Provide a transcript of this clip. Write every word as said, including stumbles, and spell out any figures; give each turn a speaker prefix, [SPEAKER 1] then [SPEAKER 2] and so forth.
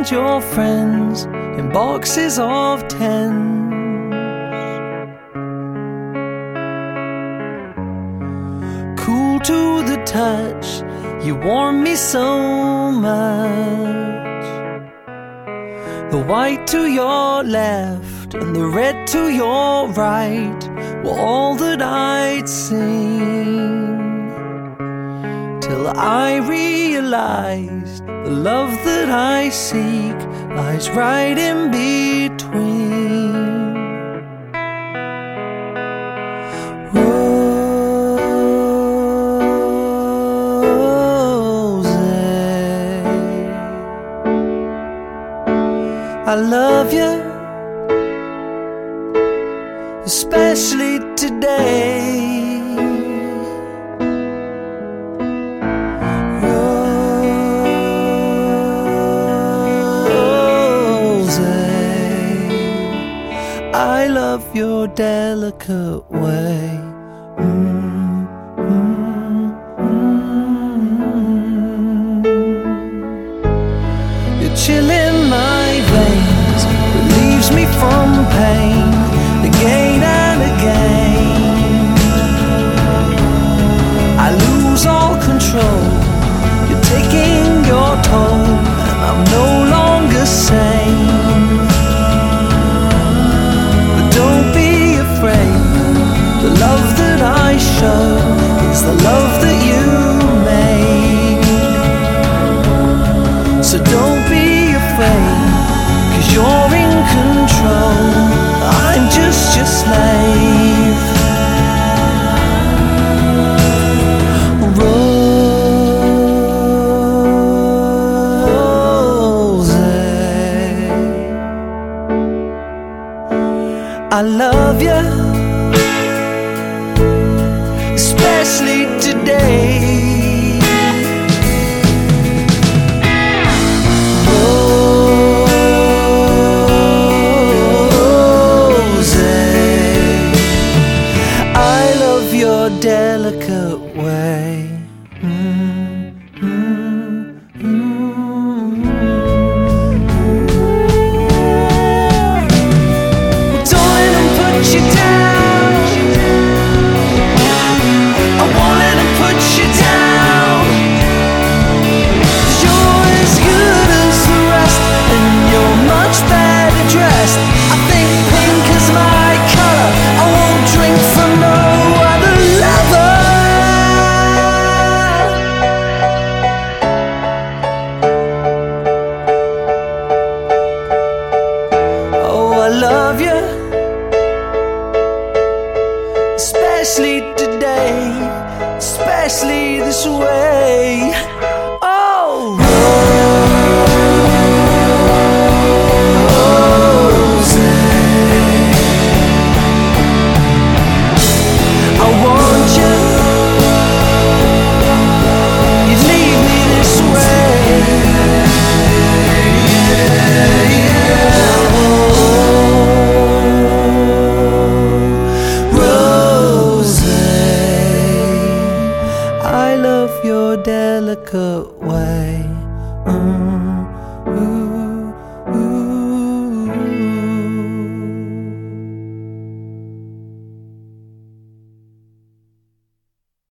[SPEAKER 1] and your friends in boxes of tens. Cool to the touch, you warm me so much. The white to your left and the red to your right were all that I'd seen, till I realized the love that I seek lies right in between. I love you, especially today. Rose, I love your delicate way. Mm, mm, mm. You're chilling my veins, relieves me from pain again and again. I lose all control, you're taking your toll, and I'm no longer sane. But don't be afraid, the love that I show is the love that you made. So don't be afraid, 'cause you're in control, I'm just your slave. Rose, I love you, especially today. Your delicate way. Mm, mm, mm. Don't let them put you down. I won't let them put you down. 'Cause you're as good as the rest, and you're much better dressed. I think pink is my color. I won't drink from no other lover. Oh, I love you, especially today, especially this way. Oh, Rose, I want you, you leave me this way. Rose, I love your delicate way. Mm, ooh.